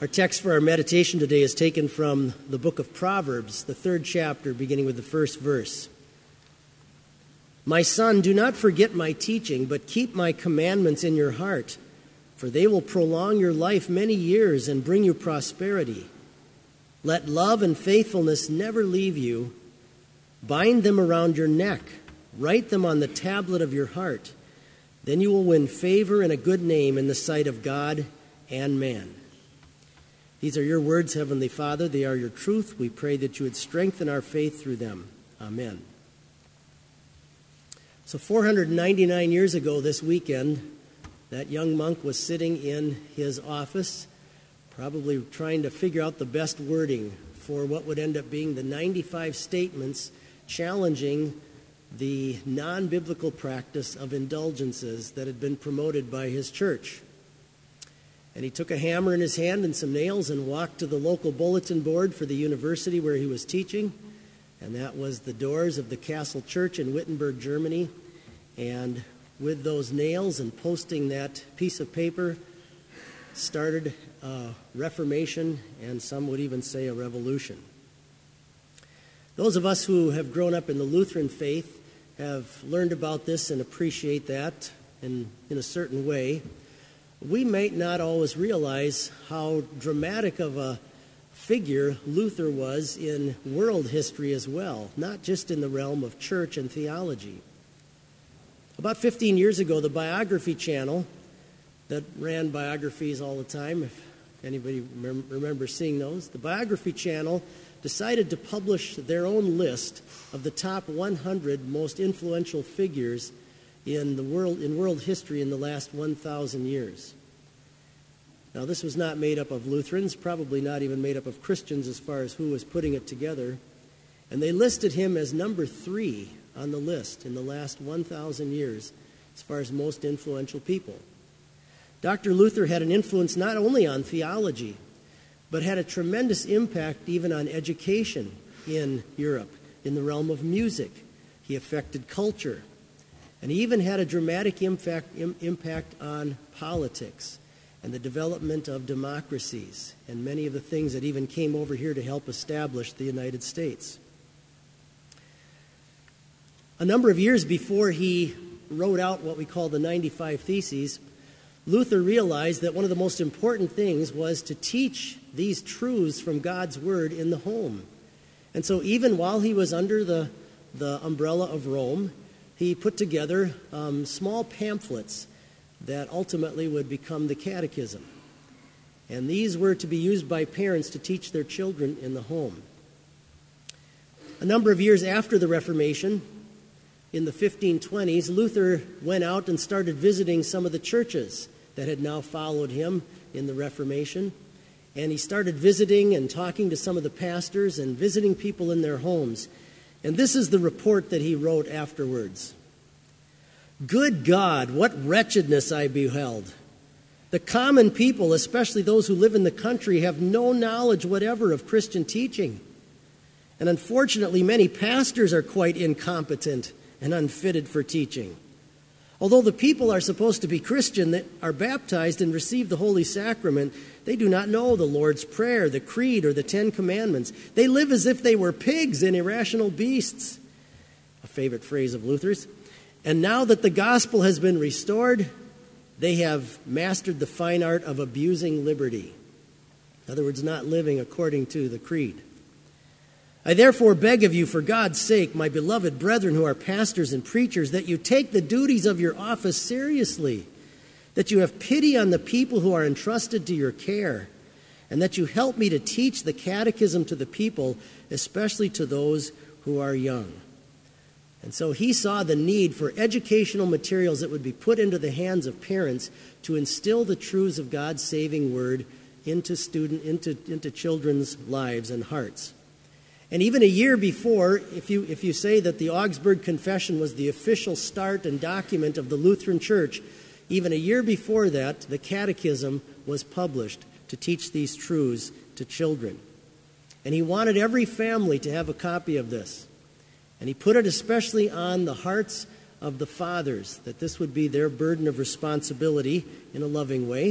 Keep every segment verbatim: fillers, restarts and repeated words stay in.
Our text for our meditation today is taken from the book of Proverbs, the third chapter, beginning with the first verse. My son, do not forget my teaching, but keep my commandments in your heart, for they will prolong your life many years and bring you prosperity. Let love and faithfulness never leave you. Bind them around your neck. Write them on the tablet of your heart. Then you will win favor and a good name in the sight of God and man. These are your words, Heavenly Father. They are your truth. We pray that you would strengthen our faith through them. Amen. So four hundred ninety-nine years ago this weekend, that young monk was sitting in his office, probably trying to figure out the best wording for what would end up being the ninety-five statements challenging the non-biblical practice of indulgences that had been promoted by his church. And he took a hammer in his hand and some nails and walked to the local bulletin board for the university where he was teaching. And that was the doors of the Castle Church in Wittenberg, Germany. And with those nails and posting that piece of paper started a reformation, and some would even say a revolution. Those of us who have grown up in the Lutheran faith have learned about this and appreciate that in, in a certain way. We might not always realize how dramatic of a figure Luther was in world history as well, not just in the realm of church and theology. About fifteen years ago, the Biography Channel, that ran biographies all the time, if anybody remem- remembers seeing those, the Biography Channel decided to publish their own list of the top one hundred most influential figures in the world in world history in the last one thousand years. Now, this was not made up of Lutherans, probably not even made up of Christians as far as who was putting it together. And they listed him as number three on the list in the last one thousand years as far as most influential people. Doctor Luther had an influence not only on theology, but had a tremendous impact even on education in Europe, in the realm of music. He affected culture. And he even had a dramatic impact, im- impact on politics and the development of democracies and many of the things that even came over here to help establish the United States. A number of years before he wrote out what we call the ninety-five Theses, Luther realized that one of the most important things was to teach these truths from God's Word in the home. And so even while he was under the, the umbrella of Rome, he put together um, small pamphlets that ultimately would become the Catechism. And these were to be used by parents to teach their children in the home. A number of years after the Reformation, in the fifteen twenties, Luther went out and started visiting some of the churches that had now followed him in the Reformation. And he started visiting and talking to some of the pastors and visiting people in their homes. And this is the report that he wrote afterwards. Good God, what wretchedness I beheld. The common people, especially those who live in the country, have no knowledge whatever of Christian teaching. And unfortunately, many pastors are quite incompetent and unfitted for teaching. Although the people are supposed to be Christian, that are baptized and receive the Holy Sacrament, they do not know the Lord's Prayer, the Creed, or the Ten Commandments. They live as if they were pigs and irrational beasts. A favorite phrase of Luther's. And now that the gospel has been restored, they have mastered the fine art of abusing liberty. In other words, not living according to the creed. I therefore beg of you, for God's sake, my beloved brethren who are pastors and preachers, that you take the duties of your office seriously, that you have pity on the people who are entrusted to your care, and that you help me to teach the catechism to the people, especially to those who are young. And so he saw the need for educational materials that would be put into the hands of parents to instill the truths of God's saving word into student, into, into children's lives and hearts. And even a year before, if you, if you say that the Augsburg Confession was the official start and document of the Lutheran Church, even a year before that, the Catechism was published to teach these truths to children. And he wanted every family to have a copy of this. And he put it especially on the hearts of the fathers, that this would be their burden of responsibility in a loving way,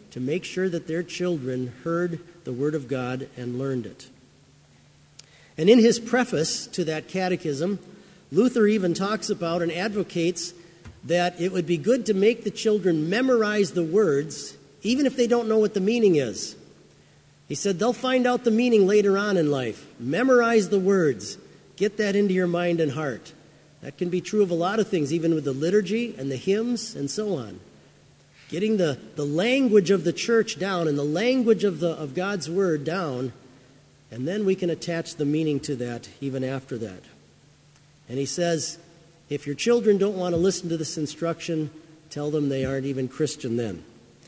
to make sure that their children heard the Word of God and learned it. And in his preface to that catechism, Luther even talks about and advocates that it would be good to make the children memorize the words, even if they don't know what the meaning is. He said they'll find out the meaning later on in life. Memorize the words. Get that into your mind and heart. That can be true of a lot of things, even with the liturgy and the hymns and so on. Getting the, the language of the church down and the language of, the, of God's Word down, and then we can attach the meaning to that even after that. And he says, if your children don't want to listen to this instruction, tell them they aren't even Christian then.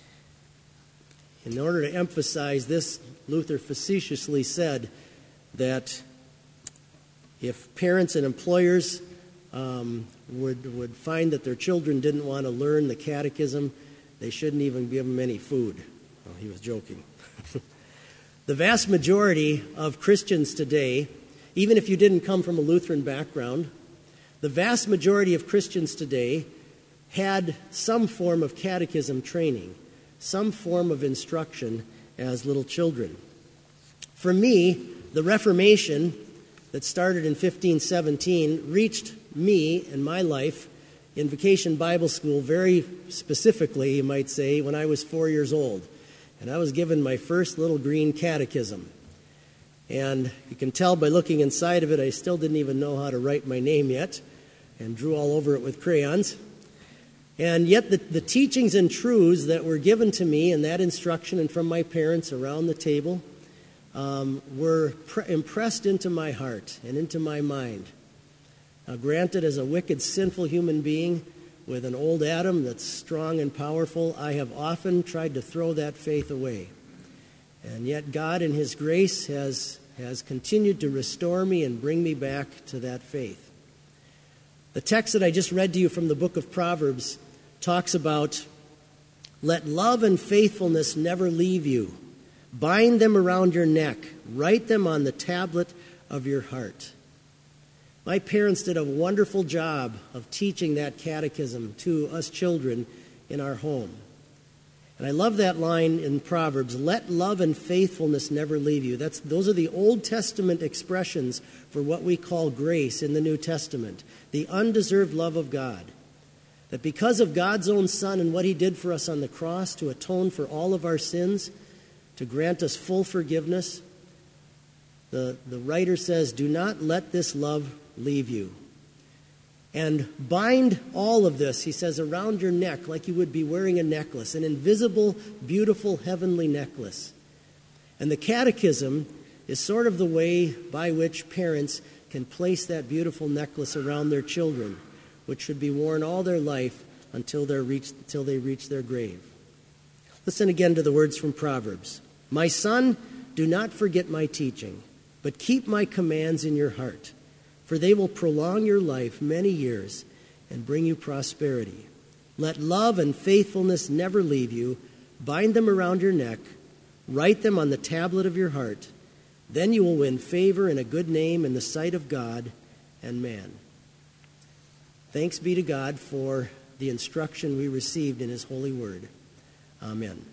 In order to emphasize this, Luther facetiously said that if parents and employers um, would, would find that their children didn't want to learn the catechism, they shouldn't even give them any food. Well, he was joking. The vast majority of Christians today, even if you didn't come from a Lutheran background, the vast majority of Christians today had some form of catechism training, some form of instruction as little children. For me, the Reformation that started in fifteen seventeen reached me and my life in Vacation Bible School very specifically, you might say, when I was four years old. And I was given my first little green catechism. And you can tell by looking inside of it, I still didn't even know how to write my name yet, and drew all over it with crayons. And yet the, the teachings and truths that were given to me in that instruction and from my parents around the table um, were pre- impressed into my heart and into my mind. Now, granted, as a wicked, sinful human being with an old Adam that's strong and powerful, I have often tried to throw that faith away. And yet God in his grace has, has continued to restore me and bring me back to that faith. The text that I just read to you from the book of Proverbs talks about, let love and faithfulness never leave you. Bind them around your neck. Write them on the tablet of your heart. My parents did a wonderful job of teaching that catechism to us children in our home. And I love that line in Proverbs, let love and faithfulness never leave you. That's, those are the Old Testament expressions for what we call grace in the New Testament, the undeserved love of God. That because of God's own Son and what he did for us on the cross to atone for all of our sins, to grant us full forgiveness, the, the writer says, do not let this love leave you. And bind all of this, he says, around your neck like you would be wearing a necklace, an invisible, beautiful, heavenly necklace. And the catechism is sort of the way by which parents can place that beautiful necklace around their children, which should be worn all their life until, they're reached, until they reach their grave. Listen again to the words from Proverbs. My son, do not forget my teaching, but keep my commands in your heart, for they will prolong your life many years and bring you prosperity. Let love and faithfulness never leave you. Bind them around your neck. Write them on the tablet of your heart. Then you will win favor and a good name in the sight of God and man. Thanks be to God for the instruction we received in his holy word. Amen.